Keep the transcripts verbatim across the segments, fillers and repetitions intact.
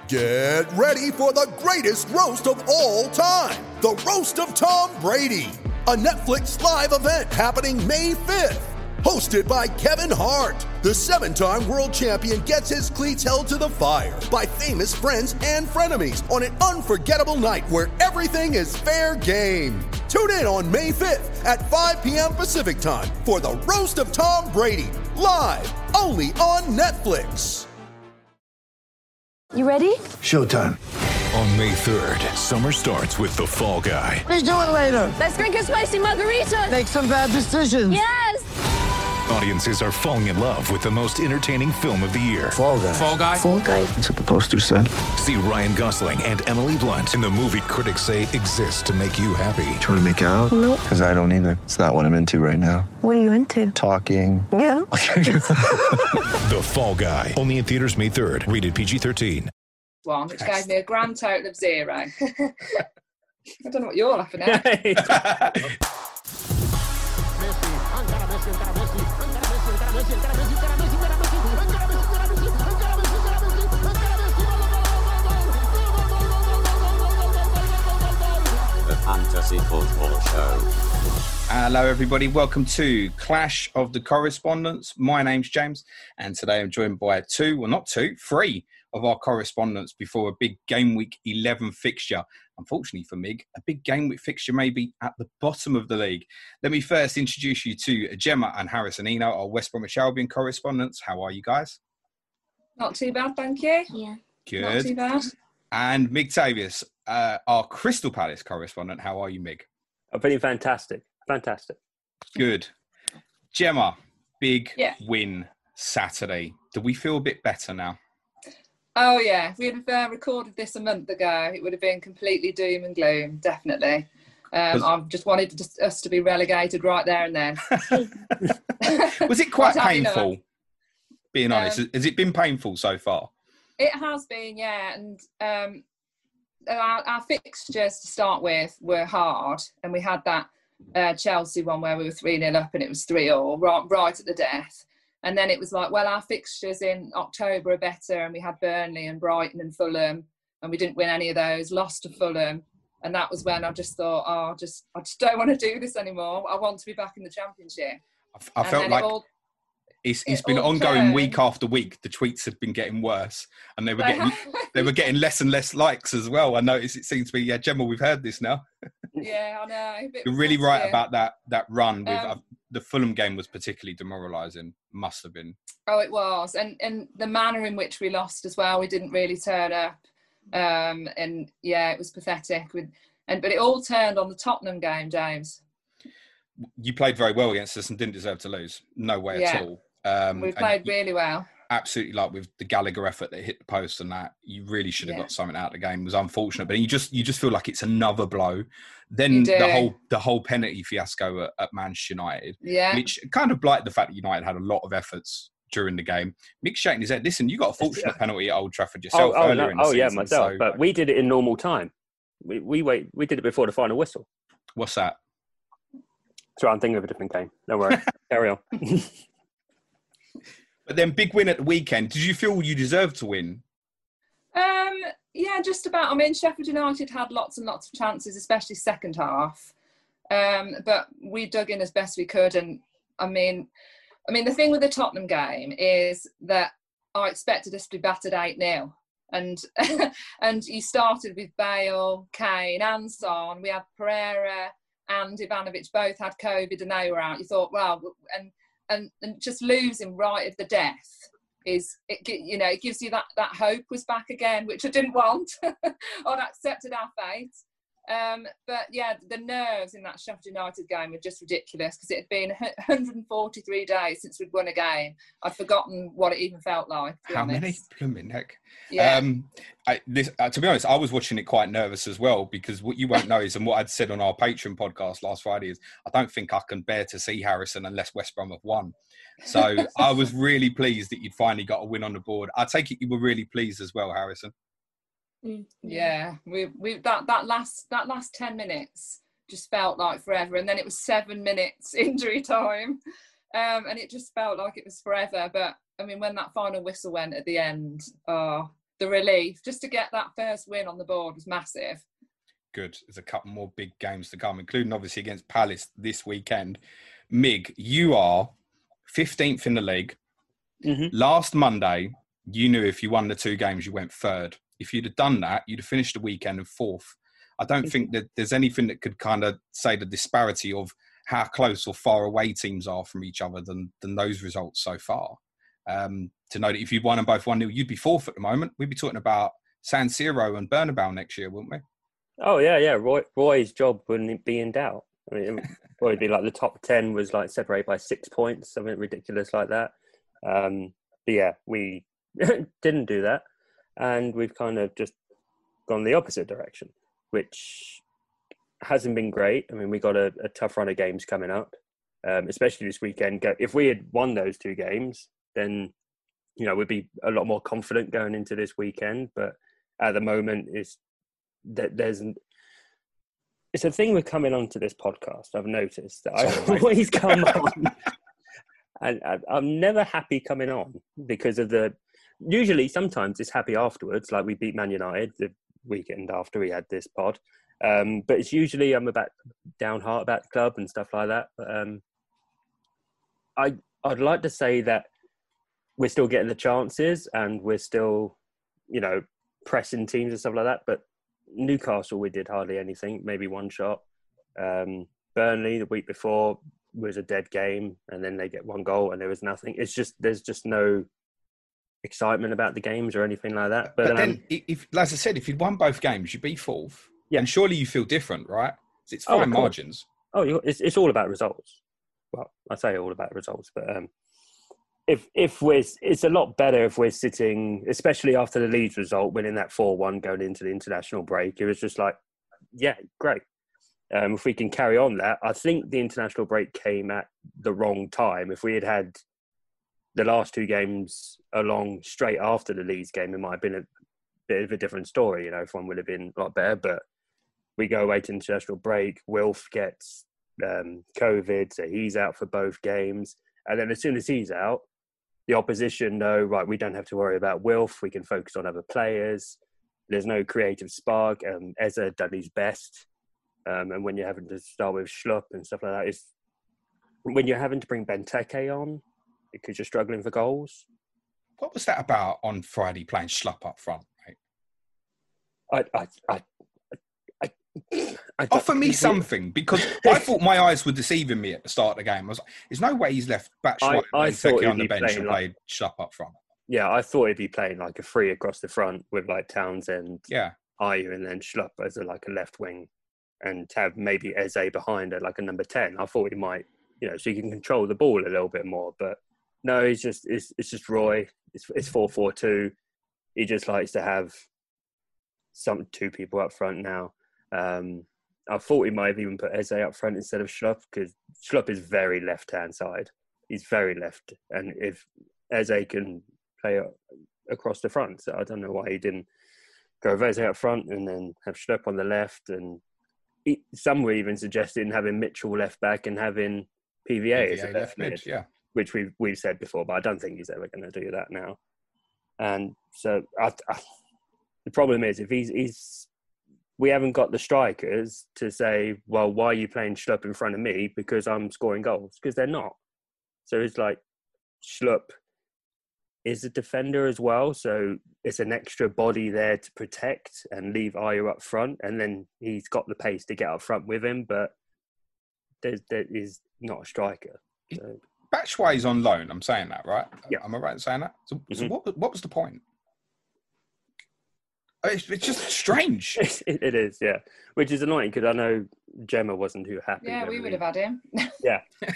Get ready for the greatest roast of all time, the Roast of Tom Brady, a Netflix live event happening May fifth. Hosted by Kevin Hart, the seven-time world champion gets his cleats held to the fire by famous friends and frenemies on an unforgettable night where everything is fair game. Tune in on May fifth at five p.m. Pacific time for the Roast of Tom Brady, live only on Netflix. You ready? Showtime. On May third, summer starts with The Fall Guy. Let's do it later. Let's drink a spicy margarita. Make some bad decisions. Yes! Audiences are falling in love with the most entertaining film of the year. Fall Guy. Fall Guy? Fall Guy. That's what the poster said. See Ryan Gosling and Emily Blunt in the movie critics say exists to make you happy. Trying to make it out? Nope. Because I don't either. It's not what I'm into right now. What are you into? Talking. Yeah. The Fall Guy. Only in theaters May third. Rated P G thirteen. One, which gave me a grand total of zero. I don't know what you're laughing at. The Fantasy Football Show. Hello everybody, welcome to Clash of the Correspondents. My name's James and today I'm joined by two, well not two, three of our correspondents before a big game week eleven fixture. Unfortunately for Mig, a big game week fixture may be at the bottom of the league. Let me first introduce you to Gemma and Harrison Eno, our West Bromwich Albion correspondents. How are you guys? Not too bad, thank you. Yeah. Good. Not too bad. And Mig Tavius, uh, our Crystal Palace correspondent. How are you, Mig? I'm feeling fantastic. Fantastic. Good. Gemma, big Yeah. win Saturday. Do we feel a bit better now? Oh yeah, if we'd have uh, recorded this a month ago, it would have been completely doom and gloom, definitely. Um, I've just wanted to just, us to be relegated right there and then. Was it quite I'll tell you painful, being honest? Um, Has it been painful so far? It has been, yeah, and um, our, our fixtures to start with were hard, and we had that uh, Chelsea one where we were three nil up and it was three all, right, right at the death. And then it was like, well, our fixtures in October are better, and we had Burnley and Brighton and Fulham, and we didn't win any of those, lost to Fulham. And that was when I just thought, oh, just I just don't want to do this anymore. I want to be back in the Championship. I, I felt like it all, it's, it's it been ongoing turned. Week after week. The tweets have been getting worse, and they were They getting they were getting less and less likes as well. I noticed it seems to be, yeah, Gemma, we've heard this now. Yeah, I know. You're really right about that that run with. Um, uh, the Fulham game was particularly demoralising. Must have been. Oh, it was, and and the manner in which we lost as well. We didn't really turn up, um, and yeah, it was pathetic. With and but it all turned on the Tottenham game, James. You played very well against us and didn't deserve to lose. No way Yeah. at all. Um, we played really well. Absolutely, like with the Gallagher effort that hit the post and that, you really should have Yeah. got something out of the game. It was unfortunate, but you just you just feel like it's another blow. Then You do. the whole the whole penalty fiasco at, at Manchester United, Yeah. which kind of blighted the fact that United had a lot of efforts during the game. Mick's shaking his head. Listen, you got a fortunate penalty at Old Trafford yourself Oh, oh, earlier no. in the oh season. yeah, myself. so- But we did it in normal time. We we wait. We did it before the final whistle. What's that? So I'm thinking of a different game. Don't worry. Carry on. But then big win at the weekend. Did you feel you deserved to win? Um, yeah, just about. I mean, Sheffield United had lots and lots of chances, especially second half. Um, but we dug in as best we could. And I mean, I mean, the thing with the Tottenham game is that I expected us to be battered eight nil. And and you started with Bale, Kane and Son. We had Pereira and Ivanovic both had COVID and they were out. You thought, well, and and, and just losing right at the death is, it, you know, it gives you that, that hope was back again, which I didn't want. I'd accepted our fate. Um, but yeah, the nerves in that Sheffield United game were just ridiculous because it had been one hundred forty-three days since we'd won a game. I'd forgotten what it even felt like. To be How honest. many? Blooming heck. Yeah. Um, I, this, uh, to be honest, I was watching it quite nervous as well because what you won't know is, and what I'd said on our Patreon podcast last Friday is, I don't think I can bear to see Harrison unless West Brom have won. So I was really pleased that you'd finally got a win on the board. I take it you were really pleased as well, Harrison. Yeah, we we that that last that last ten minutes just felt like forever, and then it was seven minutes injury time, um, and it just felt like it was forever. But I mean, when that final whistle went at the end, oh, the relief just to get that first win on the board was massive. Good. There's a couple more big games to come, including obviously against Palace this weekend. Mig, you are fifteenth in the league. Mm-hmm. Last Monday, you knew if you won the two games, you went third. If you'd have done that, you'd have finished the weekend in fourth. I don't think that there's anything that could kind of say the disparity of how close or far away teams are from each other than than those results so far. Um, to know that if you'd won them both one nil, you'd be fourth at the moment. We'd be talking about San Siro and Bernabeu next year, wouldn't we? Oh, yeah, yeah. Roy, Roy's job wouldn't be in doubt. I mean, it would be like the top ten was like separated by six points, something ridiculous like that. Um, but yeah, we didn't do that. And we've kind of just gone the opposite direction, which hasn't been great. I mean, we got a, a tough run of games coming up, um, especially this weekend. If we had won those two games, then, you know, we'd be a lot more confident going into this weekend. But at the moment, it's that there's an, it's a thing with coming onto this podcast. I've noticed that I always come on, and I, I'm never happy coming on because of the. Usually, sometimes it's happy afterwards, like we beat Man United the weekend after we had this pod. Um, but it's usually I'm about downheart about the club and stuff like that. But um, I I'd like to say that we're still getting the chances and we're still, you know, pressing teams and stuff like that. But Newcastle, we did hardly anything, maybe one shot. Um, Burnley the week before was a dead game, and then they get one goal and there was nothing. It's just there's just no excitement about the games or anything like that. But, but then, um, if, as I said, if you'd won both games, you'd be fourth. Yeah. And surely you feel different, right? It's Oh, fine of course. margins. Oh, you- it's it's all about results. Well, I say all about results, but um, if if we're, it's a lot better if we're sitting, especially after the Leeds result, winning that four one going into the international break. It was just like, yeah, great. Um, if we can carry on that, I think the international break came at the wrong time. If we had had the last two games along straight after the Leeds game, it might have been a bit of a different story. You know, if one would have been a lot better, but we go away to international break. Wilf gets um, COVID, so he's out for both games. And then as soon as he's out, the opposition know, right, we don't have to worry about Wilf. We can focus on other players. There's no creative spark. Um, Eze done his best. Um, and when you're having to start with Schlupp and stuff like that, it's, when you're having to bring Benteke on because you're struggling for goals. What was that about on Friday playing Schlupp up front, mate? I, I, I, I, I Offer me something, because I thought my eyes were deceiving me at the start of the game. I was like, there's no way he's left Batshuayi I- I and thought Benteke he'd on the be bench playing and like- played Schlupp up front. Yeah, I thought he'd be playing like a three across the front with like Townsend, Yeah. Ayew, and then Schlupp as a, like a left wing, and have maybe Eze behind it like a number ten. I thought he might, you know, so he can control the ball a little bit more. But no, he's just it's it's just Roy. It's it's four four two. He just likes to have some two people up front now. Um, I thought he might have even put Eze up front instead of Schlupp, because Schlupp is very left hand side. He's very left, and if Eze can play across the front, so I don't know why he didn't go with Eze up front and then have Schlupp on the left. And he, some were even suggesting having Mitchell left back and having P V A, P V A as a left left mid, mid, yeah. which we've we've said before, but I don't think he's ever going to do that now. And so I, I, the problem is if he's he's we haven't got the strikers to say, well, why are you playing Schlupp in front of me? Because I'm scoring goals, because they're not. So it's like Schlupp is a defender as well, so it's an extra body there to protect and leave Ayew up front, and then he's got the pace to get up front with him, but there, there is not a striker. So. Batshuayi's on loan, I'm saying that, right? Yeah. Am I right in saying that? So, Mm-hmm. so what, what was the point? It's, it's just strange. it, it is, yeah. Which is annoying, because I know Gemma wasn't too happy. Yeah, when we would have had him. Yeah.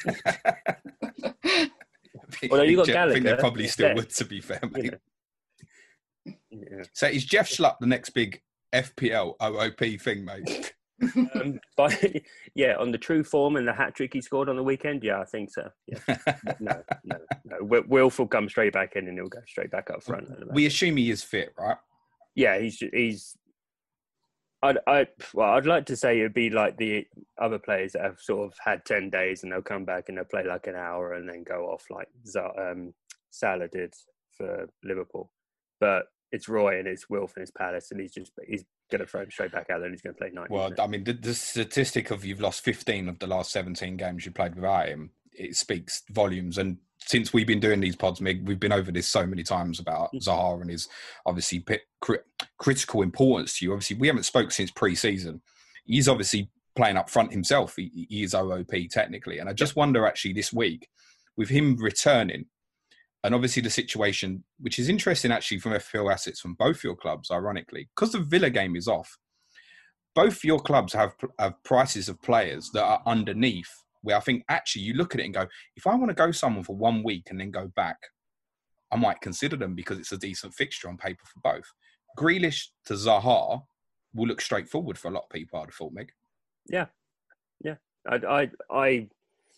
I Although you got think- I think they Gallagher probably still instead. would, to be fair, mate. You know. Yeah. So is Jeff Schlupp the next big F P L O O P thing, mate? um, but yeah, on the true form and the hat trick he scored on the weekend, yeah, I think so. Yeah. no, no, no. Wil- Wilf will come straight back in and he'll go straight back up front. We assume he is fit, right? Yeah, he's he's. I'd I well, I'd like to say it'd be like the other players that have sort of had ten days and they'll come back and they'll play like an hour and then go off like um, Salah did for Liverpool. But it's Roy and it's Wilf and it's Palace, and he's just he's going to throw him straight back out there and he's going to play ninety. Well, I mean, the, the statistic of you've lost fifteen of the last seventeen games you played without him, it speaks volumes. And since we've been doing these pods, Mig, we've been over this so many times about Zaha and his obviously cri- critical importance to you. Obviously, we haven't spoke since pre-season. He's obviously playing up front himself. He, he is O O P technically. And I just wonder actually this week, with him returning, and obviously the situation, which is interesting actually from F P L assets from both your clubs, ironically, because the Villa game is off, both your clubs have, have prices of players that are underneath, where I think actually you look at it and go, if I want to go someone for one week and then go back, I might consider them because it's a decent fixture on paper for both. Grealish to Zaha will look straightforward for a lot of people, I'd have thought, Meg. Yeah, yeah. I, I, I,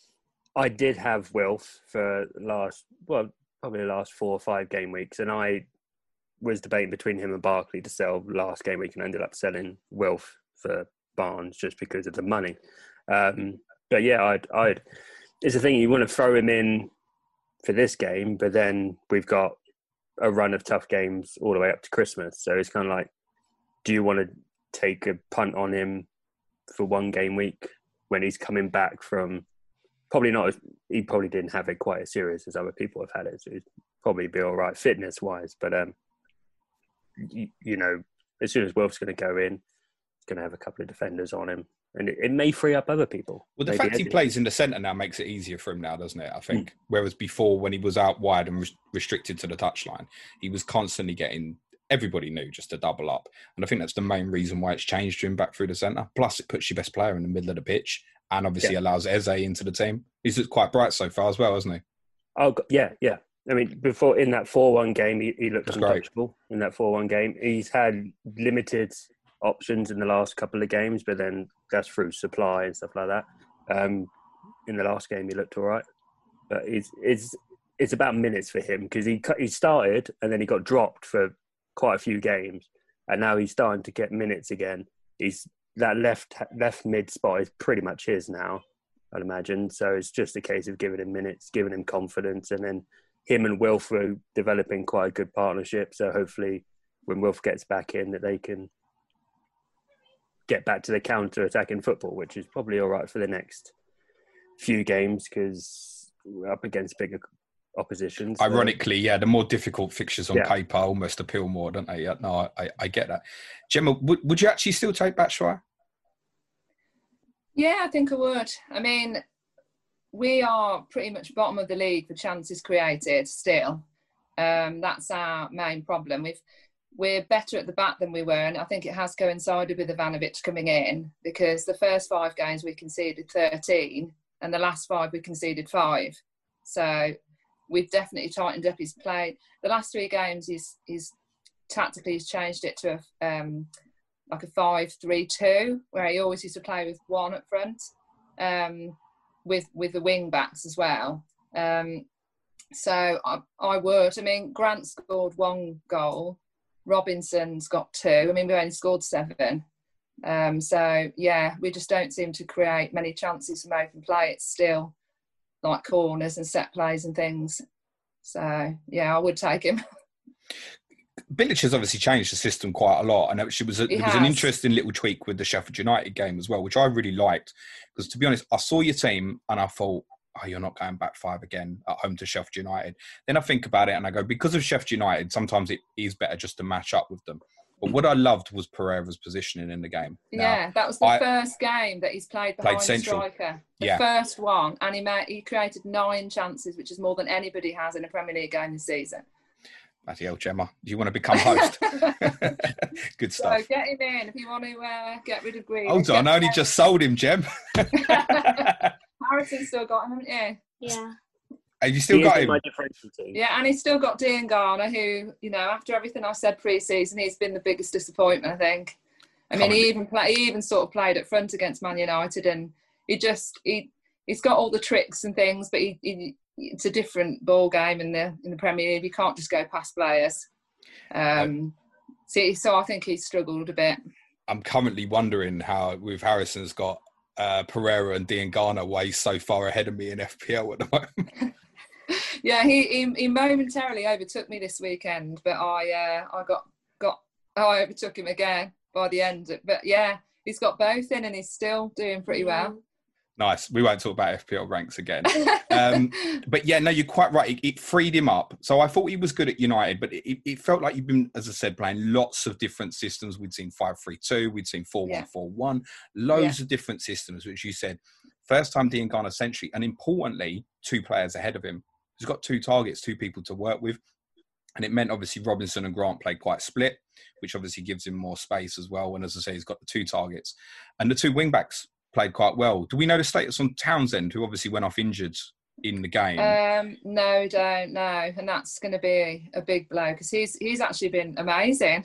I did have Wilf for last, well, probably the last four or five game weeks, and I was debating between him and Barkley to sell last game week and ended up selling Wilf for Barnes just because of the money. Um, but yeah, I'd, I'd, it's the thing, you want to throw him in for this game, but then we've got a run of tough games all the way up to Christmas. So it's kind of like, do you want to take a punt on him for one game week when he's coming back from probably not, as, he probably didn't have it quite as serious as other people have had it. So he'd probably be all right fitness wise. But, um, you, you know, as soon as Wilf's going to go in, he's going to have a couple of defenders on him. And it, it may free up other people. Well, the Maybe fact he Eddie. plays in the centre now makes it easier for him now, doesn't it? I think. Mm. Whereas before, when he was out wide and res- restricted to the touchline, he was constantly getting, everybody knew, just to double up. And I think that's the main reason why it's changed him back through the centre. Plus, it puts your best player in the middle of the pitch and obviously yeah. allows Eze into the team. He's looked quite bright so far as well, hasn't he? Oh, yeah, yeah. I mean, before in that four one game, he, he looked That's untouchable great. in that four one game. He's had limited options in the last couple of games, but then that's through supply and stuff like that. Um, in the last game, he looked all right. But it's, it's, it's about minutes for him because he, he started and then he got dropped for quite a few games. And now he's starting to get minutes again. He's that left left mid spot is pretty much his now, I'd imagine. So it's just a case of giving him minutes, giving him confidence, and then him and Wilf are developing quite a good partnership. So hopefully when Wilf gets back in that they can get back to the counter-attacking football, which is probably all right for the next few games because we're up against bigger opposition. So. Ironically, yeah, the more difficult fixtures on yeah. paper almost appeal more, don't they? Yeah, no, I, I get that. Gemma, would, would you actually still take Batshuayi? Yeah, I think I would. I mean, we are pretty much bottom of the league for chances created still. Um, that's our main problem. We've, we're better at the back than we were, and I think it has coincided with Ivanovic coming in because the first five games we conceded thirteen and the last five we conceded five. So we've definitely tightened up his play. The last three games, he's, he's tactically he's changed it to a, um, like a five three two, where he always used to play with one up front, um, with with the wing backs as well. Um, so I, I would. I mean, Grant scored one goal. Robinson's got two. I mean, we only scored seven. Um, so, yeah, we just don't seem to create many chances from open play. It's still like corners and set plays and things. So, yeah, I would take him. Bilic has obviously changed the system quite a lot. And it was, a, it was an interesting little tweak with the Sheffield United game as well, which I really liked. Because, to be honest, I saw your team and I thought, oh, you're not going back five again at home to Sheffield United. Then I think about it and I go, because of Sheffield United, sometimes it is better just to match up with them. But what I loved was Pereira's positioning in the game. Now, yeah, that was the I, first game that he's played behind played the central. striker. The yeah. first one. And he, made, he created nine chances, which is more than anybody has in a Premier League game this season. Bloody hell, Gemma. Do you want to become host? Good stuff. So get him in if you want to uh, get rid of Green. Hold on, I only just sold him, Gem. Harrison's still got him, haven't you? Yeah. Have you still he got him? My differential team. Yeah, and he's still got Dean Garner, who, you know, after everything I said pre-season, he's been the biggest disappointment, I think. I mean, he even play, he even sort of played up front against Man United, and he just he he's got all the tricks and things, but he, he it's a different ball game in the in the Premier League. You can't just go past players. Um, so, so I think he's struggled a bit. I'm currently wondering how, with Harrison's got uh, Pereira and Dean Garner way so far ahead of me in F P L at the moment. yeah, he, he he momentarily overtook me this weekend, but I uh, I got got I overtook him again by the end. But yeah, he's got both in, and he's still doing pretty well. Nice. We won't talk about F P L ranks again. Um, but yeah, no, you're quite right. It, it freed him up. So I thought he was good at United, but it, it felt like you've been, as I said, playing lots of different systems. We'd seen five three two, we'd seen four one four one, loads Yeah. of different systems, which you said, first time Diangana century, and importantly, two players ahead of him. He's got two targets, two people to work with. And it meant obviously Robinson and Grant played quite split, which obviously gives him more space as well. And as I say, he's got the two targets. And the two wing-backs played quite well. Do we know the status on Townsend, who obviously went off injured in the game? Um, no, don't know, and that's going to be a big blow because he's he's actually been amazing.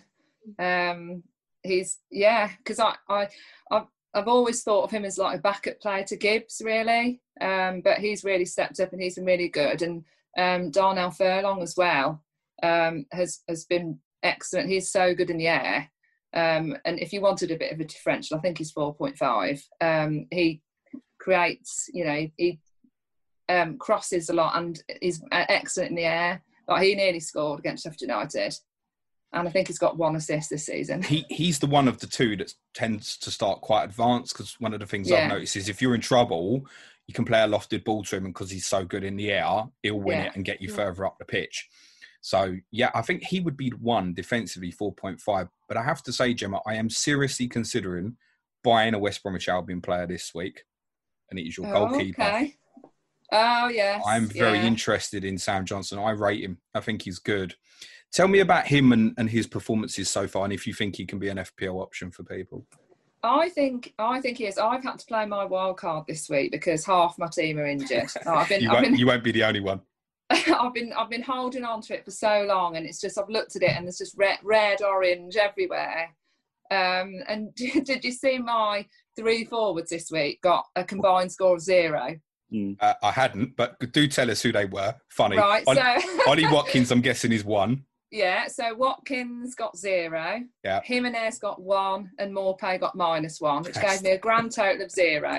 Um, he's yeah, because I I I've, I've always thought of him as like a backup player to Gibbs, really. Um, but he's really stepped up and he's been really good. And um, Darnell Furlong as well um, has has been excellent. He's so good in the air. Um, and if you wanted a bit of a differential, I think he's four point five. Um, he creates, you know, he um, crosses a lot and is excellent in the air. Like he nearly scored against Sheffield United. And I think he's got one assist this season. He He's the one of the two that tends to start quite advanced, because one of the things Yeah. I've noticed is if you're in trouble, you can play a lofted ball to him, and because he's so good in the air, he'll win Yeah. it and get you further up the pitch. So, yeah, I think he would be one defensively, four point five. But I have to say, Gemma, I am seriously considering buying a West Bromwich Albion player this week, and it is your Oh, goalkeeper. okay. Oh, yes. I'm very yeah. interested in Sam Johnson. I rate him. I think he's good. Tell me about him and, and his performances so far, and if you think he can be an F P L option for people. I think I think he is. I've had to play my wild card this week because half my team are injured. Oh, I've been, you, I've won't, been, you won't be the only one. I've been, I've been holding on to it for so long, and it's just I've looked at it and there's just red, red orange everywhere. Um, and did you see my three forwards this week got a combined score of zero? Mm. Uh, I hadn't, but do tell us who they were. Funny. Right, Ollie, so Ollie Watkins, I'm guessing, is one. yeah. So Watkins got zero. Yeah. Jimenez got one, and Morpay got minus one, which gave me a grand total of zero.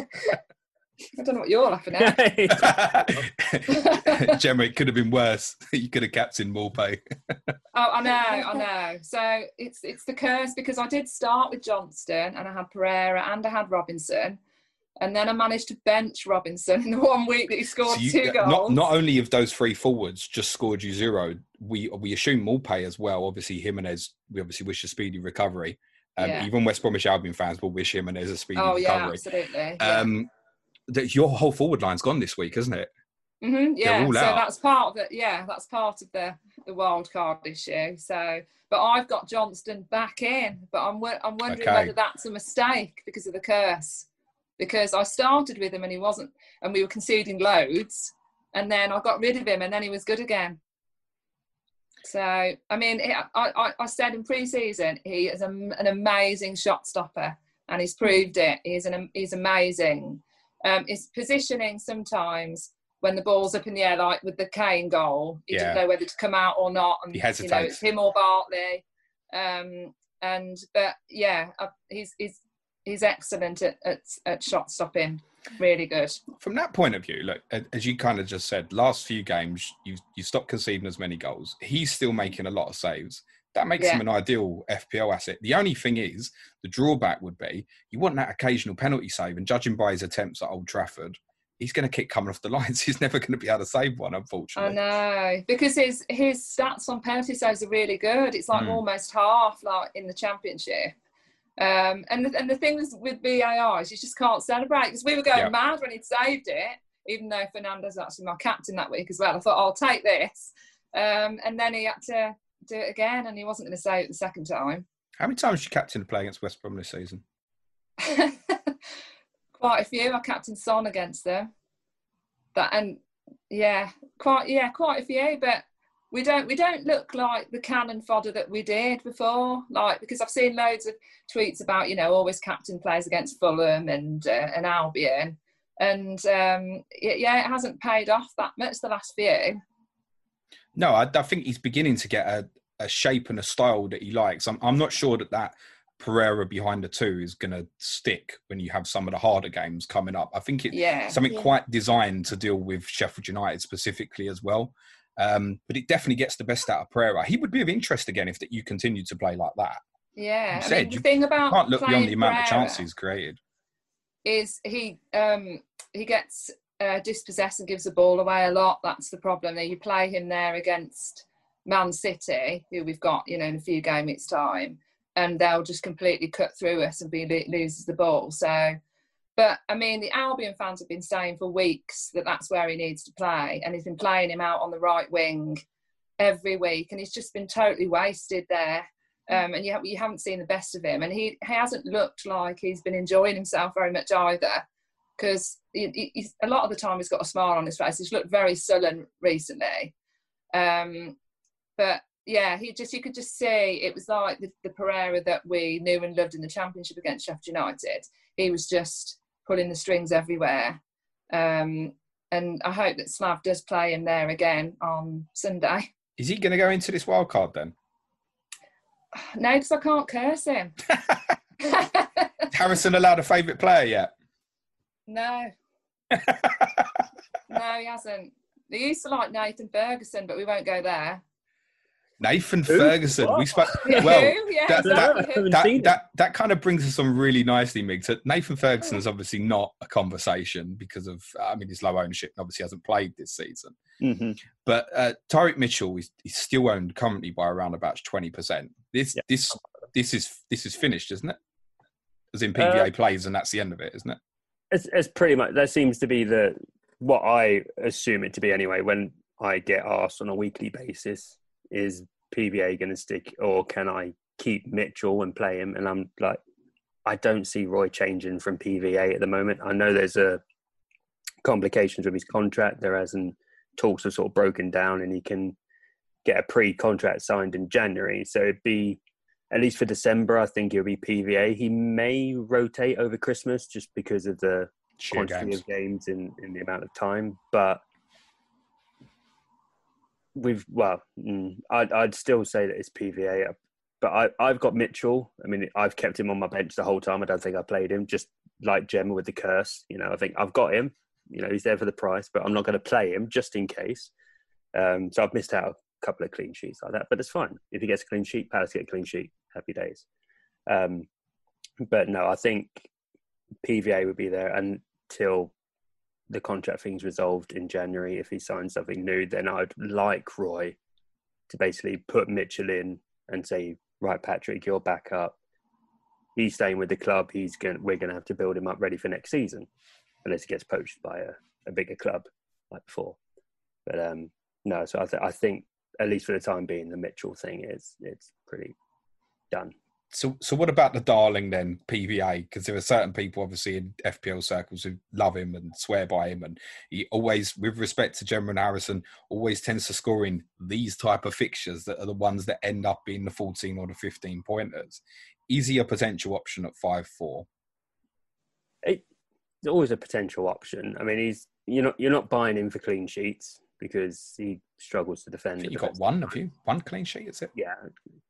I don't know what you're laughing at. Gemma, it could have been worse. You could have captained Morpay. Oh, I know, I know. So it's it's the curse because I did start with Johnston and I had Pereira and I had Robinson, and then I managed to bench Robinson in the one week that he scored So you- two goals. Not, not only of those three forwards just scored you zero, we we assume Morpay as well. Obviously, Jimenez, we obviously wish a speedy recovery. Um, Yeah. Even West Bromwich Albion fans will wish Jimenez a speedy oh yeah, recovery. absolutely. Yeah. Um, that your whole forward line's gone this week, isn't it? Mm-hmm, yeah, all so out. that's part of it. Yeah, that's part of the the wild card issue. So, but I've got Johnston back in, but I'm wo- I'm wondering Okay. whether that's a mistake because of the curse. Because I started with him and he wasn't, and we were conceding loads, and then I got rid of him and then he was good again. So, I mean, it, I, I I said in pre-season he is a, an amazing shot stopper, and he's proved it. He's an he's amazing. Um, his positioning sometimes when the ball's up in the air, like with the Kane goal, he Yeah. didn't know whether to come out or not. And, He you know, hesitates. it's him or Bartley. Um, and but yeah, uh, he's he's he's excellent at, at at shot stopping. Really good. From that point of view, look, a- as you kind of just said, last few games, you you stopped conceding as many goals. He's still making a lot of saves. That makes Yeah. him an ideal F P L asset. The only thing is, the drawback would be, you want that occasional penalty save, and judging by his attempts at Old Trafford, he's going to kick coming off the lines. He's never going to be able to save one, I unfortunately. know, because his his stats on penalty saves are really good. It's like Mm. almost half like in the Championship. Um, and the, and the things with V A R is you just can't celebrate, because we were going Yeah. mad when he'd saved it, even though Fernando's actually my captain that week as well. I thought, I'll take this. Um, and then he had to do it again, and he wasn't going to save it the second time. How many times did you captain to play against West Brom this season? Quite a few. I captained Son against them. That and yeah, quite yeah, quite a few. But we don't we don't look like the cannon fodder that we did before. Like, because I've seen loads of tweets about, you know, always captain plays against Fulham and uh, and Albion, and um, yeah, it hasn't paid off that much the last few. No, I, I think he's beginning to get a, a shape and a style that he likes. I'm, I'm not sure that that Pereira behind the two is going to stick when you have some of the harder games coming up. I think it's Yeah, something yeah. quite designed to deal with Sheffield United specifically as well. Um, but it definitely gets the best out of Pereira. He would be of interest again if that you continue to play like that. Yeah, You I said mean, the you thing about can't look beyond playing the amount of Pereira chances created. is he um, he gets uh, dispossessed and gives the ball away a lot. That's the problem. You play him there against Man City, who we've got, you know, in a few game weeks' time, and they'll just completely cut through us and be loses the ball. So, but I mean, the Albion fans have been saying for weeks that that's where he needs to play, and he's been playing him out on the right wing every week, and he's just been totally wasted there. Um, and you, ha- you haven't seen the best of him, and he, he hasn't looked like he's been enjoying himself very much either, because he, he's, a lot of the time he's got a smile on his face. He's looked very sullen recently. Um, but yeah, he just you could just see it was like the, the Pereira that we knew and loved in the Championship against Sheffield United. He was just pulling the strings everywhere. Um, and I hope that Slav does play him there again on Sunday. Is he going to go into this wild card then? No, because I can't curse him. Harrison allowed a favourite player yet? No. No, he hasn't. They used to like Nathan Ferguson, but we won't go there. Nathan Who? Ferguson. What? We spoke. Who? Well, Yeah, that, exactly. that, Who? that, seen that, that kind of brings us on really nicely, Mig. So Nathan Ferguson is obviously not a conversation because of, I mean, his low ownership and obviously hasn't played this season. Mm-hmm. But uh, Tyreek Mitchell is, is still owned currently by around about twenty percent. This Yeah. this this is this is finished, isn't it? As in P V A Uh, plays, and that's the end of it, isn't it? It's, it's pretty much, that seems to be the what I assume it to be anyway. When I get asked on a weekly basis, is P V A going to stick, or can I keep Mitchell and play him? And I'm like, I don't see Roy changing from P V A at the moment. I know there's a complications with his contract. There hasn't talks have sort of broken down, and he can get a pre-contract signed in January. So it'd be, at least for December, I think it'll be P V A. He may rotate over Christmas just because of the Sheer quantity games. of games in, in the amount of time. But we've, well, mm, I'd, I'd still say that it's P V A. But I, I've got Mitchell. I mean, I've kept him on my bench the whole time. I don't think I played him, just like Gemma with the curse. You know, I think I've got him. You know, he's there for the price, but I'm not going to play him just in case. Um, so I've missed out a couple of clean sheets like that, but it's fine. If he gets a clean sheet, Palace get a clean sheet. Happy days. Um, but no, I think P V A would be there until the contract thing's resolved in January. If he signs something new, then I'd like Roy to basically put Mitchell in and say, right, Patrick, you're back up. He's staying with the club. He's going. We're going to have to build him up ready for next season, unless he gets poached by a, a bigger club like before. But um, no, so I, th- I think at least for the time being, the Mitchell thing is it's pretty done. So, so what about the darling then, P V A? Because there are certain people, obviously, in F P L circles who love him and swear by him, and he always, with respect to Gemma and Harrison, always tends to score in these type of fixtures that are the ones that end up being the fourteen or the fifteen pointers. Is he a potential option at five four? It, there's always a potential option. I mean, he's you're not you're not buying him for clean sheets because he struggles to defend. You got one, have you? One clean sheet, is it? Yeah.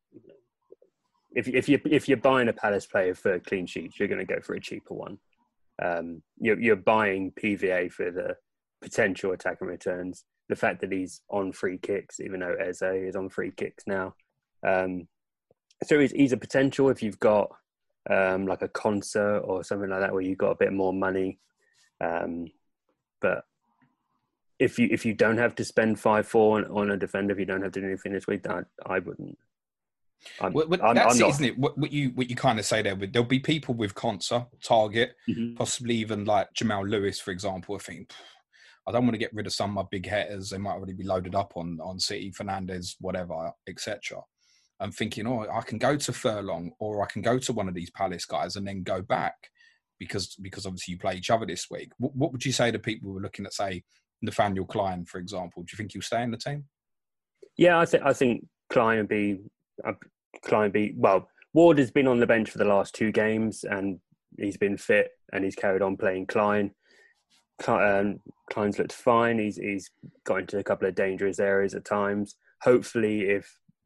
If if you if you're buying a Palace player for clean sheets, you're going to go for a cheaper one. Um, you're you're buying P V A for the potential attack and returns. The fact that he's on free kicks, even though Eze is on free kicks now, um, so he's he's a potential if you've got um, like a concert or something like that where you've got a bit more money. Um, but if you if you don't have to spend five four on, on a defender, if you don't have to do anything this week, I, I wouldn't. I'm, Well, well, I'm, that's I'm it, not. isn't it? What, what you what you kind of say there, with there'll be people with Conser, Target, Mhm. possibly even like Jamal Lewis, for example. I think I don't want to get rid of some of my big hitters. They might already be loaded up on on City, Fernandez, whatever, et cetera. I'm thinking, oh, I can go to Furlong, or I can go to one of these Palace guys and then go back because because obviously you play each other this week. What, what would you say to people who are looking at, say, Nathaniel Klein, for example? Do you think he'll stay in the team? Yeah, I think I think Klein would be uh, Klein be well. Ward has been on the bench for the last two games, and he's been fit, and he's carried on playing Klein. Um, Klein's looked fine. He's he's got into a couple of dangerous areas at times. Hopefully, if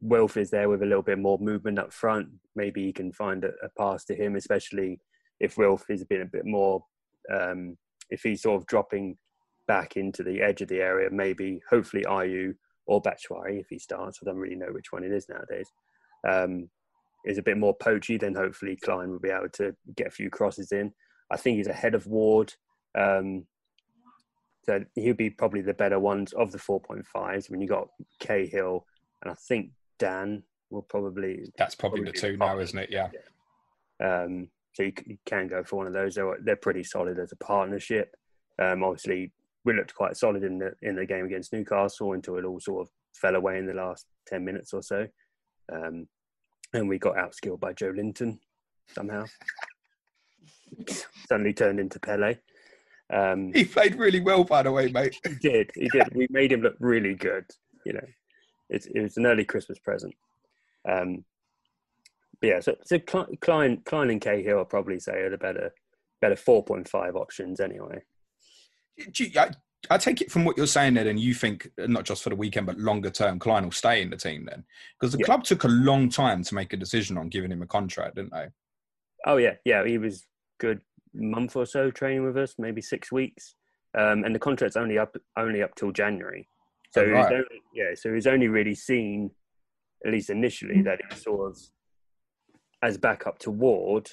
Wilf is there with a little bit more movement up front, maybe he can find a, a pass to him, especially if Wilf is been a bit more, um, if he's sort of dropping back into the edge of the area, maybe hopefully Ayew or Batshuayi, if he starts, I don't really know which one it is nowadays, um, is a bit more poachy, then hopefully Klein will be able to get a few crosses in. I think he's ahead of Ward. Um, so he'll be probably the better ones of the four point fives. I mean, you got Cahill, and I think Dan will probably... That's probably, probably the two now, isn't it? Yeah. yeah. Um, so you, you can go for one of those. They're, they're pretty solid as a partnership. Um, obviously, we looked quite solid in the in the game against Newcastle until it all sort of fell away in the last ten minutes or so. Um, and we got outskilled by Joe Linton somehow. Suddenly turned into Pele. Um, he played really well, by the way, mate. He did. He did. We made him look really good. You know, it's, it was an early Christmas present. Um, but yeah, so, so Klein, Klein and Cahill, I'll probably say, are the better, better four point five options anyway. Do you, I, I take it from what you're saying there, then you think not just for the weekend, but longer term, Klein will stay in the team then? Because the yeah. club took a long time to make a decision on giving him a contract, didn't they? Oh, yeah. Yeah, he was good month or so training with us, maybe six weeks. Um, and the contract's only up only up till January. So, oh, right. he's only, yeah, so he's only really seen, at least initially, that it's sort of as backup to Ward,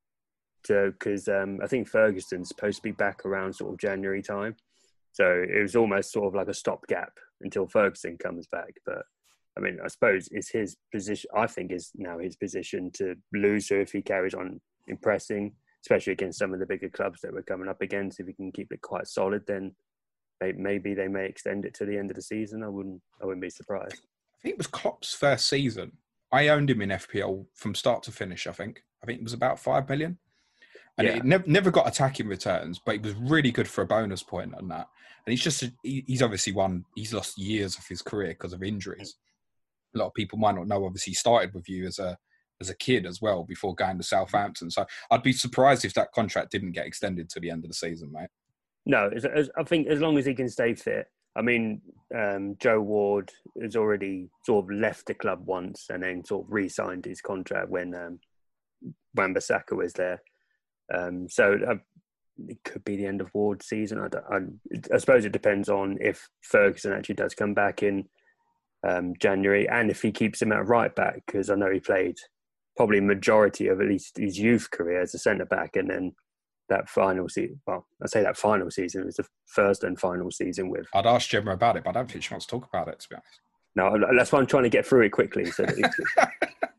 to because um, I think Ferguson's supposed to be back around sort of January time. So it was almost sort of like a stopgap until Ferguson comes back. But I mean, I suppose it's his position. I think is now his position to lose. So if he carries on impressing, especially against some of the bigger clubs that we're coming up against, if he can keep it quite solid, then maybe they may extend it to the end of the season. I wouldn't. I wouldn't be surprised. I think it was Klopp's first season. I owned him in F P L from start to finish. I think. I think it was about five million. And yeah. it never, never got attacking returns, but he was really good for a bonus point on that. And he's just, he, he's obviously won, he's lost years of his career because of injuries. A lot of people might not know, obviously he started with you as a as a kid as well before going to Southampton. So I'd be surprised if that contract didn't get extended to the end of the season, mate. No, as, as, I think as long as he can stay fit. I mean, um, Joe Ward has already sort of left the club once and then sort of re-signed his contract when um, Wan-Bissaka was there. Um, so uh, it could be the end of Ward's season. I, I, I suppose it depends on if Ferguson actually does come back in um, January and if he keeps him at right back, because I know he played probably majority of at least his youth career as a centre back, and then that final season. Well, I say that final season it was the first and final season with. I'd ask Gemma about it, but I don't think she wants to talk about it, to be honest. No, that's why I'm trying to get through it quickly. So that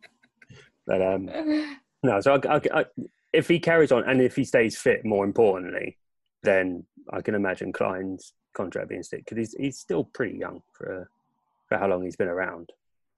but um, no, so I. I, I if he carries on and if he stays fit, more importantly, then I can imagine Klein's contract being stick because he's he's still pretty young for, uh, for how long he's been around.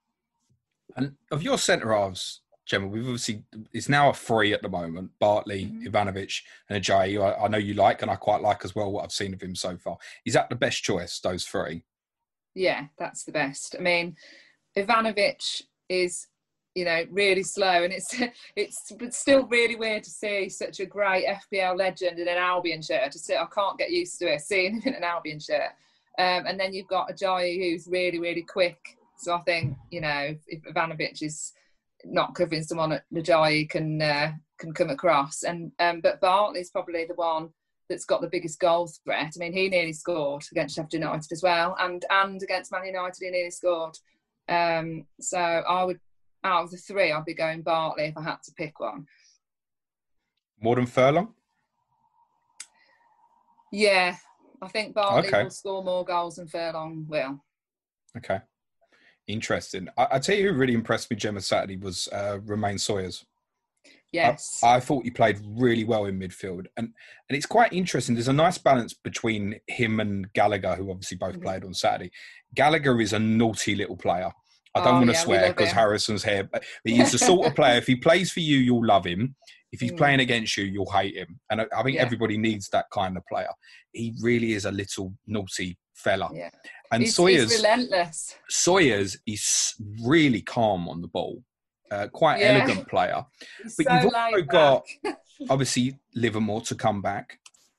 And of your centre halves, Gemma, we've obviously it's now a three at the moment: Bartley, mm-hmm. Ivanovic, and Ajayi. I, I know you like, and I quite like as well what I've seen of him so far. Is that the best choice? Those three? Yeah, that's the best. I mean, Ivanovic is. You know, really slow, and it's it's but still really weird to see such a great F P L legend in an Albion shirt. To see, I can't get used to it seeing him in an Albion shirt. Um, and then you've got Ajayi, who's really, really quick. So I think you know if Ivanovic is not covering someone, Ajayi can uh, can come across. And um, but Bartley's probably the one that's got the biggest goal threat. I mean, he nearly scored against Sheffield United as well, and and against Man United he nearly scored. Um, so I would. Out of the three, I'd be going Bartley if I had to pick one. More than Furlong? Yeah, I think Bartley okay. will score more goals than Furlong will. Okay. Interesting. I, I tell you who really impressed me, Gemma, Saturday was uh, Romain Sawyers. Yes. I, I thought he played really well in midfield. And and it's quite interesting. There's a nice balance between him and Gallagher, who obviously both mm-hmm. played on Saturday. Gallagher is a naughty little player. I don't oh, want to yeah, swear because Harrison's here, but he's the sort of player, if he plays for you, you'll love him. If he's mm. playing against you, you'll hate him. And I, I think yeah. everybody needs that kind of player. He really is a little naughty fella. Yeah. And he's, Sawyers, he's relentless. Sawyers is really calm on the ball. Uh, quite yeah. elegant player. He's but so you've also got, back. obviously, Livermore to come back.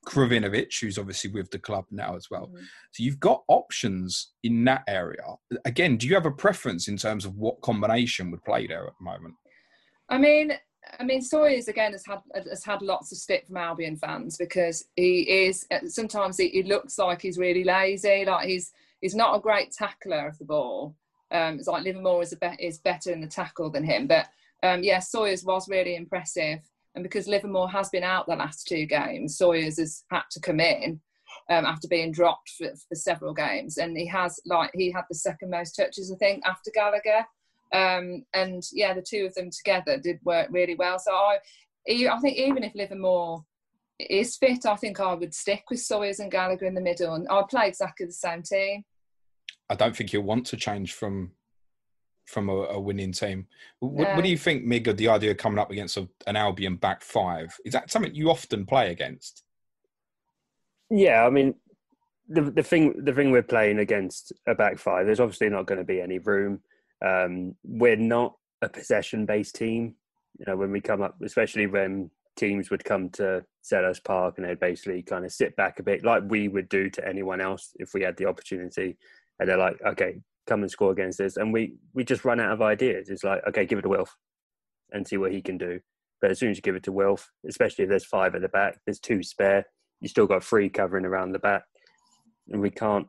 Krovinovic, who's obviously with the club now as well. Mm-hmm. So you've got options in that area. Again, do you have a preference in terms of what combination would play there at the moment? I mean, I mean, Sawyers again has had has had lots of stick from Albion fans because he is sometimes he, he looks like he's really lazy, like he's he's not a great tackler of the ball. Um, it's like Livermore is a be- is better in the tackle than him, but um, yeah, Sawyers was really impressive. And because Livermore has been out the last two games, Sawyers has had to come in um, after being dropped for, for several games. And he has, like, he had the second most touches, I think, after Gallagher. Um, and, yeah, the two of them together did work really well. So I I think even if Livermore is fit, I think I would stick with Sawyers and Gallagher in the middle. And I'd play exactly the same team. I don't think you'll want to change from... from a, a winning team. What, No. what do you think, Mig, of the idea of coming up against a, an Albion back five? Is that something you often play against? Yeah, I mean, the the thing the thing we're playing against a back five, there's obviously not going to be any room. Um, we're not a possession-based team. You know, when we come up, especially when teams would come to Selhurst Park and they'd basically kind of sit back a bit, like we would do to anyone else if we had the opportunity. And they're like, okay, come and score against us. And we, we just run out of ideas. It's like, okay, give it to Wilf and see what he can do. But as soon as you give it to Wilf, especially if there's five at the back, there's two spare, you still got three covering around the back. And we can't...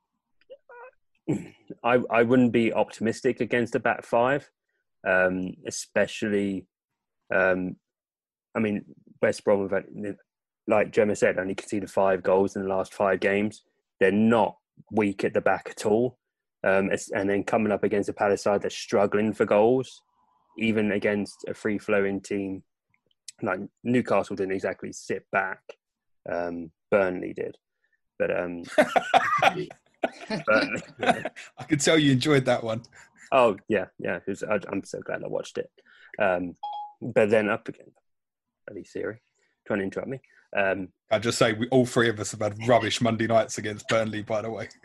I, I wouldn't be optimistic against a back five, um, especially... Um, I mean, West Brom, have, like Gemma said, only conceded five goals in the last five games. They're not weak at the back at all. Um, and then coming up against a Palace side that's struggling for goals, even against a free-flowing team, like Newcastle didn't exactly sit back. Um, Burnley did. But um, Burnley, yeah. I could tell you enjoyed that one. Oh, yeah, yeah. It was, I, I'm so glad I watched it. Um, but then up again, bloody Siri, trying to interrupt me. Um, I'd just say we, all three of us have had rubbish Monday nights against Burnley, by the way.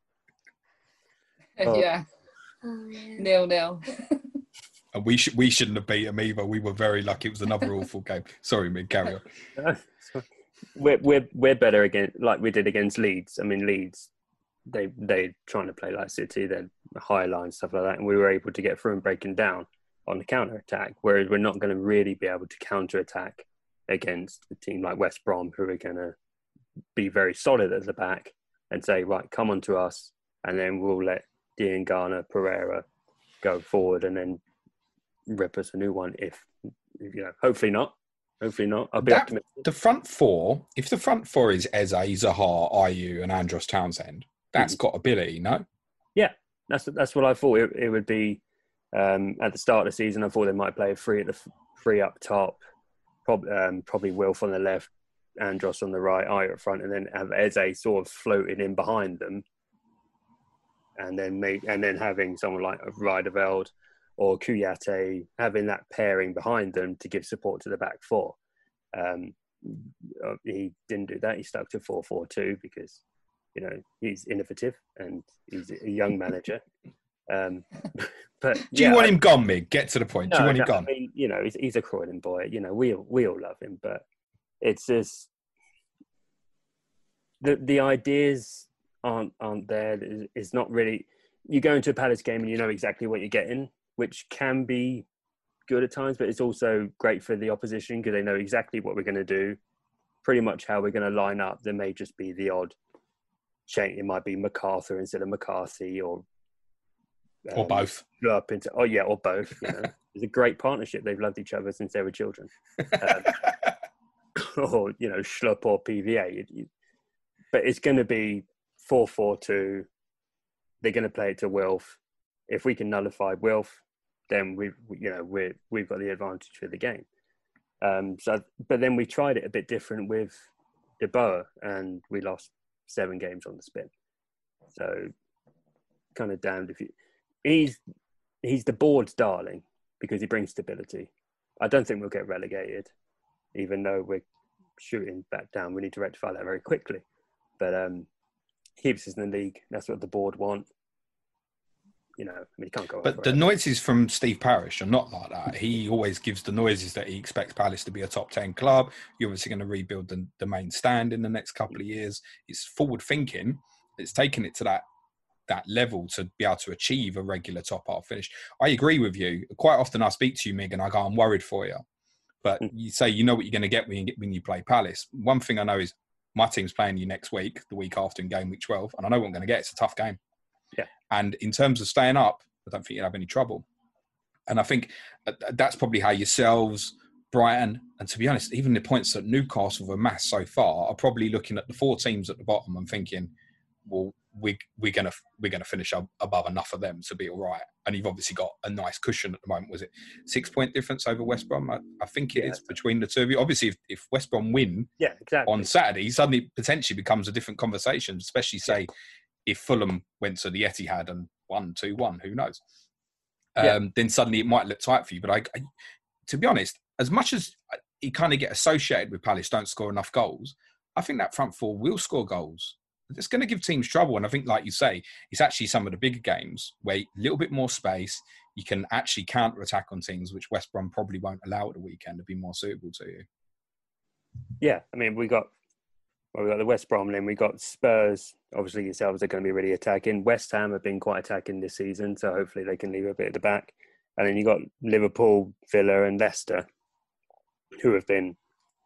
Oh. Yeah. Nil nil. And we should we shouldn't have beat them either. We were very lucky. It was another awful game. Sorry, Mig, carry on. we're we're we're better against, like we did against Leeds. I mean, Leeds, they they trying to play like City, they're high line stuff like that, and we were able to get through and breaking down on the counter attack. Whereas we're not going to really be able to counter attack against a team like West Brom, who are going to be very solid at the back and say, right, come on to us, and then we'll let Dean Garner, Pereira go forward and then rip us a new one. If, you know, hopefully not. Hopefully not. I'll be That, optimistic. the front four, if the front four is Eze, Zaha, Ayew and Andros Townsend, that's got ability, no? Yeah, that's that's what I thought it, it would be. Um, at the start of the season, I thought they might play three at the three up top, Prob, um, probably Wilf on the left, Andros on the right, Ayew at front, and then have Eze sort of floating in behind them. And then make, and then having someone like Riedeveld or Kouyaté having that pairing behind them to give support to the back four. Um, he didn't do that. He stuck to four four two because, you know, he's innovative and he's a young manager. Um, but Do you yeah, want I, him gone, Mig? Get to the point. Do you no, want him no, gone? I mean, you know, he's, he's a Croydon boy. You know, we all, we all love him, but it's just the the ideas aren't aren't there. It's not really. You go into a Palace game and you know exactly what you're getting, which can be good at times, but it's also great for the opposition because they know exactly what we're going to do, pretty much how we're going to line up. There may just be the odd change. It might be MacArthur instead of McCarthy, or um, Or both. Up into oh yeah, or both. You know, it's a great partnership. They've loved each other since they were children. Um, or you know, Schlupp or P V A. It, it, but it's going to be four four two. They're going to play it to Wilf. If we can nullify Wilf, then we, you know, we we've got the advantage for the game. Um, so, but then we tried it a bit different with De Boer, and we lost seven games on the spin. So, kind of damned if you. He's he's the board's darling because he brings stability. I don't think we'll get relegated, even though we're shooting back down. We need to rectify that very quickly. But um, keeps us in the league. That's what the board want. you know, I mean, you can't go. But the noises from Steve Parish are not like that. He always gives the noises that he expects Palace to be a top ten club. You're obviously going to rebuild the, the main stand in the next couple of years. It's forward thinking. It's taken it to that that level to be able to achieve a regular top half finish. I agree with you. Quite often I speak to you, Mig, and I go, I'm worried for you. But you say you know what you're going to get when you, get, when you play Palace. One thing I know is my team's playing you next week, the week after in game week twelve, and I know what I'm going to get. It's a tough game. Yeah. And in terms of staying up, I don't think you'll have any trouble. And I think that's probably how yourselves, Brighton, and to be honest, even the points that Newcastle have amassed so far are probably looking at the four teams at the bottom and thinking, well, we, we're going to we're gonna finish up above enough of them to be all right. And you've obviously got a nice cushion at the moment. Was it six-point difference over West Brom? I, I think it yeah, is between the two of you. Obviously, if, if West Brom win yeah, exactly. on Saturday, suddenly potentially becomes a different conversation, especially, say, yeah. if Fulham went to the Etihad and won two one, who knows? Um, yeah. Then suddenly it might look tight for you. But I, I, to be honest, as much as you kind of get associated with Palace don't score enough goals, I think that front four will score goals. It's going to give teams trouble. And I think, like you say, it's actually some of the bigger games where a little bit more space, you can actually counter-attack on teams, which West Brom probably won't allow at the weekend to be more suitable to you. Yeah, I mean, we got well, we got the West Brom, and then we got Spurs. Obviously, yourselves are going to be really attacking. West Ham have been quite attacking this season, so hopefully they can leave a bit at the back. And then you got Liverpool, Villa, and Leicester, who have been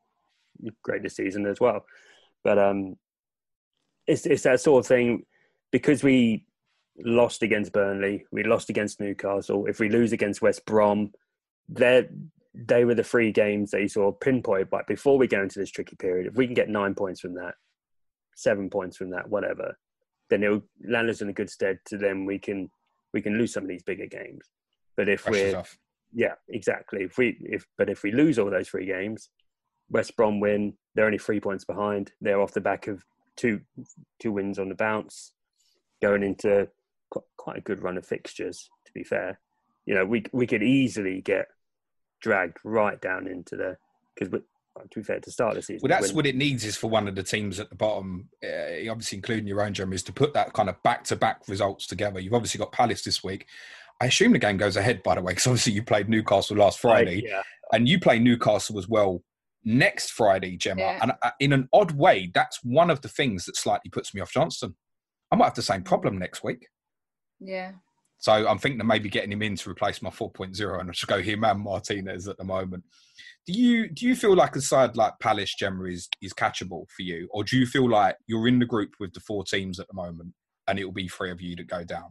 great this season as well. But um, it's it's that sort of thing, because we lost against Burnley, we lost against Newcastle. If we lose against West Brom, they they were the three games that you saw pinpoint. But before we go into this tricky period, if we can get nine points from that, seven points from that, whatever, then it'll land us in a good stead. To then we can we can lose some of these bigger games. But if Pressure's we're off. yeah, exactly. If we if but if we lose all those three games, West Brom win, they're only three points behind. They're off the back of two two wins on the bounce, going into quite a good run of fixtures. To be fair, you know, we we could easily get dragged right down into the because to be fair, to start the season. Well, that's win. what it needs is for one of the teams at the bottom, uh, obviously including your own, Jeremy, is to put that kind of back-to-back results together. You've obviously got Palace this week. I assume the game goes ahead, by the way, because obviously you played Newcastle last Friday, I, yeah. and you play Newcastle as well next Friday, Gemma. Yeah. And uh, in an odd way, that's one of the things that slightly puts me off Johnston. I might have the same problem next week. Yeah. So I'm thinking of maybe getting him in to replace my four point oh, and I'll just go him and Martinez at the moment. Do you do you feel like a side like Palace, Gemma, is, is catchable for you? Or do you feel like you're in the group with the four teams at the moment and it will be three of you that go down?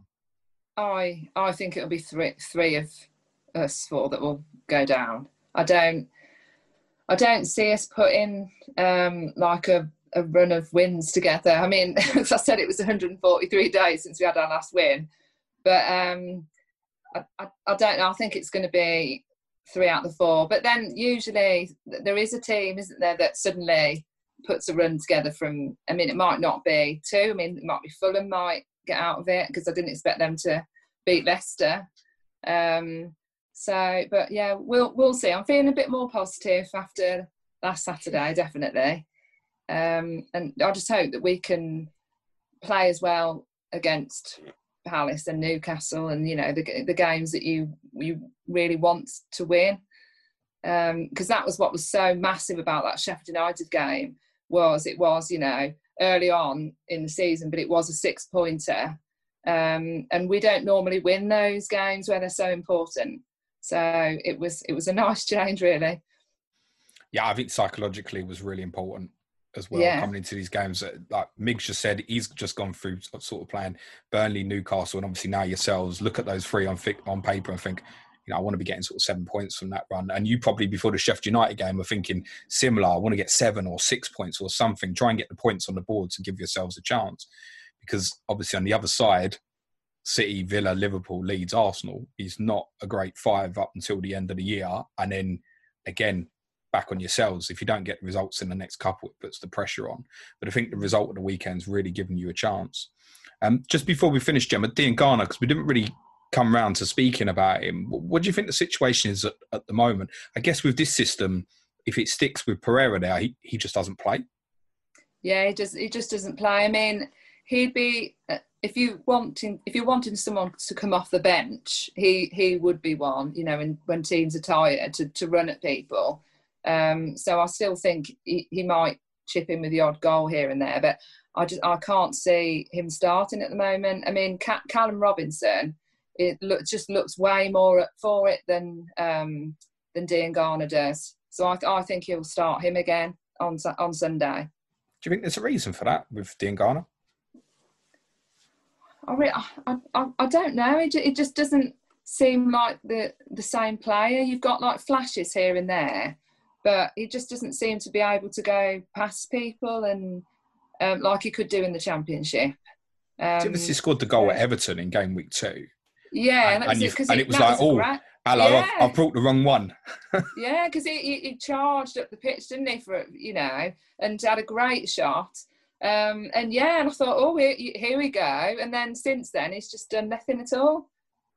I I think it'll be three three of us four that will go down. I don't I don't see us putting um, like a, a run of wins together. I mean, as I said, it was one hundred forty-three days since we had our last win. But um, I, I, I don't know. I think it's going to be three out of the four. But then usually there is a team, isn't there, that suddenly puts a run together from, I mean, it might not be two. I mean, it might be Fulham might get out of it because I didn't expect them to beat Leicester. Um, so, but yeah, we'll we'll see. I'm feeling a bit more positive after last Saturday, definitely. Um, and I just hope that we can play as well against Palace and Newcastle, and you know the the games that you you really want to win, because um, that was what was so massive about that Sheffield United game. Was it was you know early on in the season, but it was a six pointer, um, and we don't normally win those games where they're so important. So it was it was a nice change, really. Yeah, I think psychologically it was really important as well, yeah. coming into these games. Like Miggs just said, he's just gone through sort of playing Burnley, Newcastle, and obviously now yourselves. Look at those three on on paper and think, you know, I want to be getting sort of seven points from that run. And you probably before the Sheffield United game are thinking similar. I want to get seven or six points or something. Try and get the points on the board to give yourselves a chance, because obviously on the other side, City, Villa, Liverpool, Leeds, Arsenal is not a great five up until the end of the year, and then again back on yourselves. If you don't get results in the next couple, it puts the pressure on. But I think the result of the weekend's really given you a chance. Um, just before we finish, Gemma, Diangana, because we didn't really come round to speaking about him. What do you think the situation is at, at the moment? I guess with this system, if it sticks with Pereira there, he, he just doesn't play. Yeah, he just he just doesn't play. I mean, he'd be if you wanting if you're wanting someone to come off the bench, he he would be one. You know, in, when teams are tired, to, to run at people. Um, so I still think he, he might chip in with the odd goal here and there, but I just I can't see him starting at the moment. I mean, Ca- Callum Robinson, it look, just looks way more up for it than um, than Diangana does. So I, I think he'll start him again on on Sunday. Do you think there's a reason for that with Diangana? I, re- I, I, I don't know. It, it just doesn't seem like the, the same player. You've got like flashes here and there, but he just doesn't seem to be able to go past people and um, like he could do in the Championship. Um, Timothy scored the goal at Everton in game week two. Yeah, and, that was and, it, 'cause and it, it was that like, was oh, great, hello, yeah. I've, I've brought the wrong one. Yeah, because he, he, he charged up the pitch, didn't he, for you know, and had a great shot. Um, and yeah, and I thought, oh, here, here we go. And then since then, he's just done nothing at all.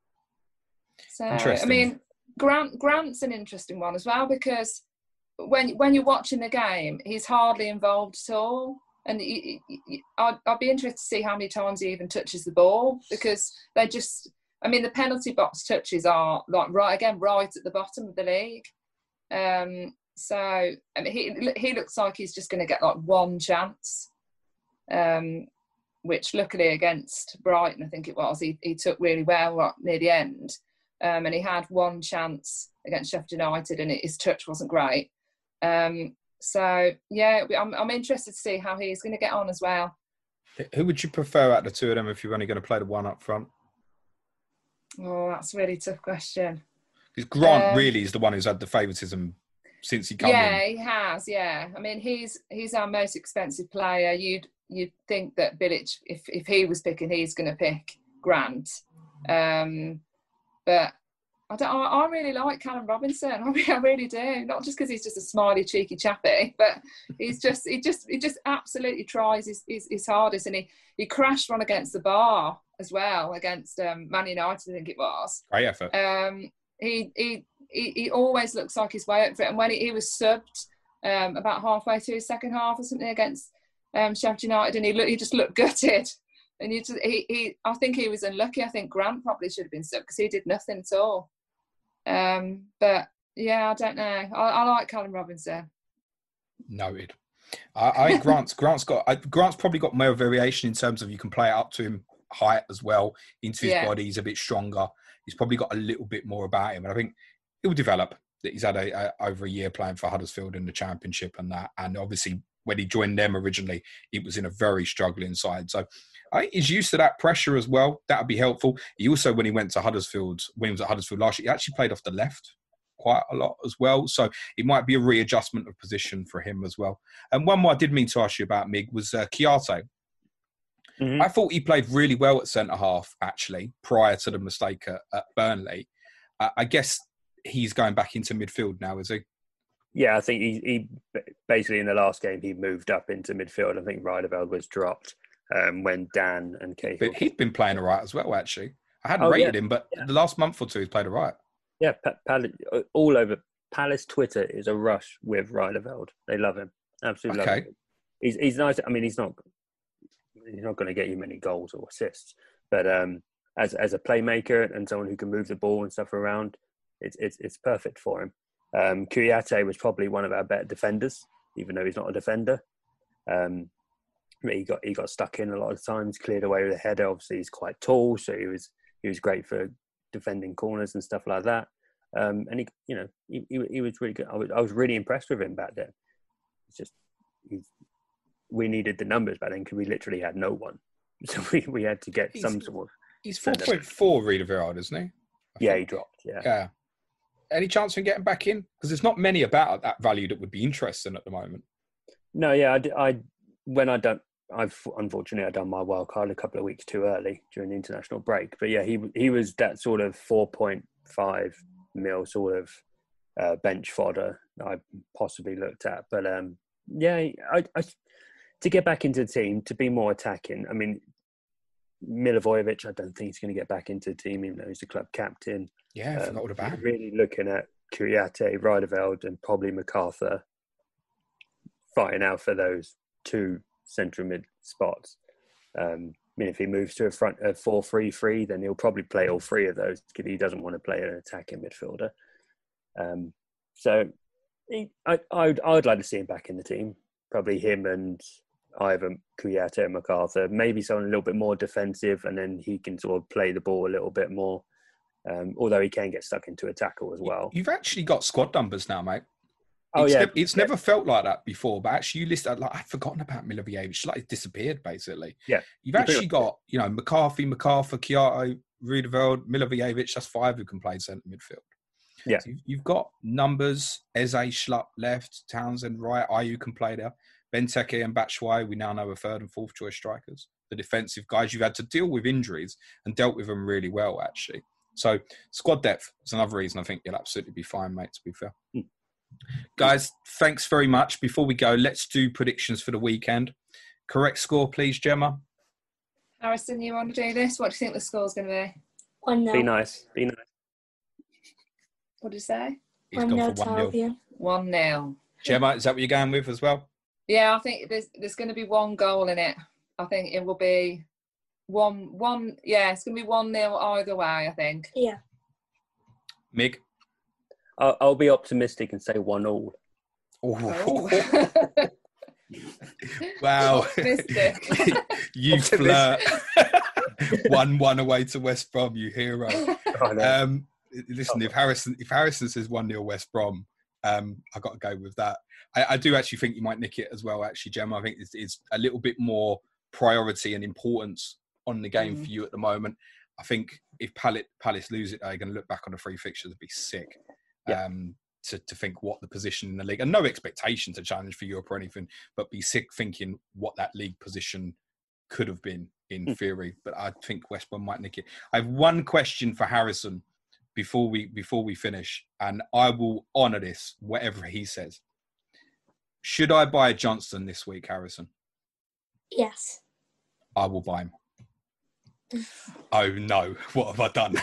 So, I mean, Grant Grant's an interesting one as well, because when when you're watching the game, he's hardly involved at all. And he, he, I'd, I'd be interested to see how many times he even touches the ball, because they just, I mean, the penalty box touches are like right again, right at the bottom of the league. Um, so I mean, he he looks like he's just going to get like one chance. Um, which luckily against Brighton, I think it was, he, he took really well right near the end. Um, and he had one chance against Sheffield United and his touch wasn't great. Um, so, yeah, I'm, I'm interested to see how he's going to get on as well. Who would you prefer out of the two of them if you're only going to play the one up front? Oh, that's a really tough question. Because Grant um, really is the one who's had the favouritism since he came yeah, in. Yeah, he has, yeah. I mean, he's he's our most expensive player. You'd you'd think that Bilic, if, if he was picking, he's going to pick Grant. Um, but I, don't, I, I really like Callum Robinson. I really, I really do. Not just because he's just a smiley, cheeky chappy, but he's just he just he just absolutely tries his, his, his hardest. And he, he crashed one against the bar as well, against um, Man United, I think it was. Great effort. Um, he, he he he always looks like his way up for it. And when he, he was subbed um, about halfway through his second half or something against um, Sheffield United, and he looked, he just looked gutted. And you just, he, he, I think he was unlucky. I think Grant probably should have been subbed because he did nothing at all. Um, but yeah, I don't know. I, I like Callum Robinson. Noted. I, I think Grant's Grant's got I, Grant's probably got more variation in terms of you can play it up to him height as well into his Yeah. body. He's a bit stronger. He's probably got a little bit more about him, and I think he'll develop. He's had a, a over a year playing for Huddersfield in the Championship and that, and obviously when he joined them originally, it was in a very struggling side. So I think he's used to that pressure as well. That would be helpful. He also, when he went to Huddersfield, when he was at Huddersfield last year, he actually played off the left quite a lot as well. So it might be a readjustment of position for him as well. And one more I did mean to ask you about, Mig, was uh, Kouyaté. Mm-hmm. I thought he played really well at centre-half, actually, prior to the mistake at, at Burnley. Uh, I guess he's going back into midfield now, is he? Yeah, I think he, he basically in the last game, he moved up into midfield. I think Riedewald was dropped um, when Dan and Cahill... He'd been playing all right as well, actually. I hadn't oh, rated yeah. him, but yeah. the last month or two, he's played all right. Yeah, Pal- all over. Palace Twitter is a rush with Riedewald. They love him. Absolutely okay. love him. He's, he's nice. I mean, he's not he's not going to get you many goals or assists, but um, as as a playmaker and someone who can move the ball and stuff around, it's it's, it's perfect for him. Um, Kouyaté was probably one of our better defenders, even though he's not a defender. Um, he got he got stuck in a lot of times, cleared away with a header. Obviously, he's quite tall, so he was he was great for defending corners and stuff like that. Um, and he, you know, he, he he was really good. I was I was really impressed with him back then. It's just he's, we needed the numbers back then because we literally had no one, so we, we had to get he's, some sort of. He's four point four, Riedewald, isn't he? I yeah, think. he dropped. Yeah. Yeah. Any chance of getting back in? Because there's not many about at that value that would be interesting at the moment. No, yeah, I, I when I done, I've unfortunately I done my wild card a couple of weeks too early during the international break. But yeah, he he was that sort of four point five mil sort of uh, bench fodder I possibly looked at. But um, yeah, I, I to get back into the team to be more attacking. I mean, Milivojevic, I don't think he's going to get back into the team, even though he's the club captain. Yeah, I um, forgot all about him. Really looking at Kouyaté, Riedewald, and probably MacArthur fighting out for those two central mid spots. Um, mean, if he moves to a front a four three three, then he'll probably play all three of those because he doesn't want to play an attacking midfielder. Um, so he, I, I would, I would like to see him back in the team. Probably him and either Kouyaté and MacArthur. Maybe someone a little bit more defensive, and then he can sort of play the ball a little bit more. Um, although he can get stuck into a tackle as well. You've actually got squad numbers now, mate. Oh it's yeah, never, it's never felt like that before. But actually, you listed like I'd forgotten about Milivojevic. Like it disappeared basically. Yeah, you've actually got you know McCarthy, MacArthur, Kouyaté, Rudeveld, Milivojevic. That's five who can play centre midfield. Yeah, so you've got numbers. Eze, Schlupp left, Townsend right, Ayew can play there. Benteke and Batshuayi, we now know are third and fourth choice strikers. The defensive guys, you've had to deal with injuries and dealt with them really well, actually. So squad depth is another reason I think you'll absolutely be fine, mate, to be fair. Mm. Guys, thanks very much. Before we go, let's do predictions for the weekend. Correct score, please, Gemma. Harrison, you want to do this? What do you think the score's going to be? one nil. Be nice. Be nice. What did you say? He's one gone nil for one nil. one nil. Gemma, is that what you're going with as well? Yeah, I think there's there's going to be one goal in it. I think it will be one one. Yeah, it's going to be one nil either way. I think. Yeah. Mig, I'll, I'll be optimistic and say one all. Oh. Wow, you flirt. one one away to West Brom, you hero. Oh, no. Um, listen, if Harrison if Harrison says one nil West Brom, um, I got to go with that. I, I do actually think you might nick it as well, actually, Gemma. I think it's, it's a little bit more priority and importance on the game mm. for you at the moment. I think if Palace, Palace lose it, they're going to look back on the three fixtures and be sick yeah. um, to, to think what the position in the league, and no expectation to challenge for Europe or anything, but be sick thinking what that league position could have been in mm. theory. But I think West Brom might nick it. I have one question for Harrison before we before we finish, and I will honour this, whatever he says. Should I buy Johnston this week, Harrison? Yes. I will buy him. Oh no! What have I done?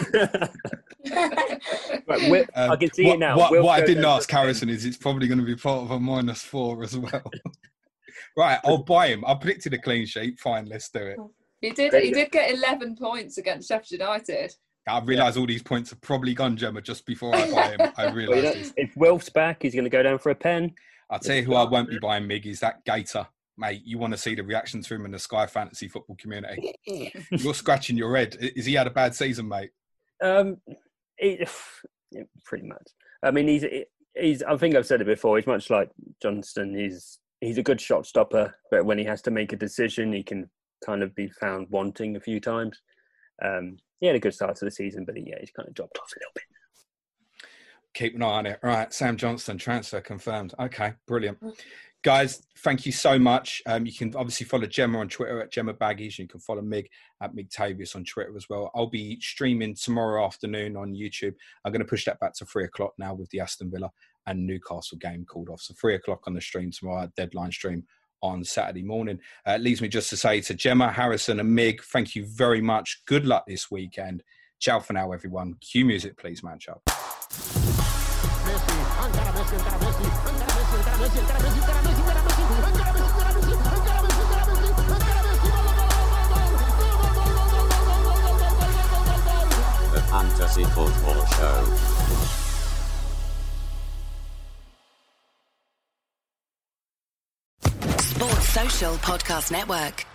right, Will, um, I can see what, it now. What, what I didn't down ask Harrison is it's probably going to be part of a minus four as well. Right, I'll buy him. I predicted a clean sheet. Fine, let's do it. He did. He did get eleven points against Sheffield United. I realise all these points have probably gone, Gemma, just before I buy him. I realise well, you know, this. If Wilf's back, he's going to go down for a pen. I'll tell you who I won't be buying, Mig, is that Gator. Mate, you want to see the reaction to him in the Sky Fantasy football community. You're scratching your head. Is he had a bad season, mate? Um, it, yeah, pretty much. I mean, he's he's. I think I've said it before. He's much like Johnston. He's he's a good shot stopper, but when he has to make a decision, he can kind of be found wanting a few times. Um, he had a good start to the season, but he, yeah, he's kind of dropped off a little bit. Keep an eye on it. All right, Sam Johnston, transfer confirmed. Okay, brilliant. Guys, thank you so much. Um, you can obviously follow Gemma on Twitter at Gemma Baggies. You can follow Mig at Migtavius on Twitter as well. I'll be streaming tomorrow afternoon on YouTube. I'm going to push that back to three o'clock now with the Aston Villa and Newcastle game called off. So three o'clock on the stream tomorrow, deadline stream on Saturday morning. Uh, it leaves me just to say to Gemma, Harrison and Mig, thank you very much. Good luck this weekend. Ciao for now, everyone. Cue music, please, man. Ciao. The Fantasy Football Show. Sports Social Podcast Network.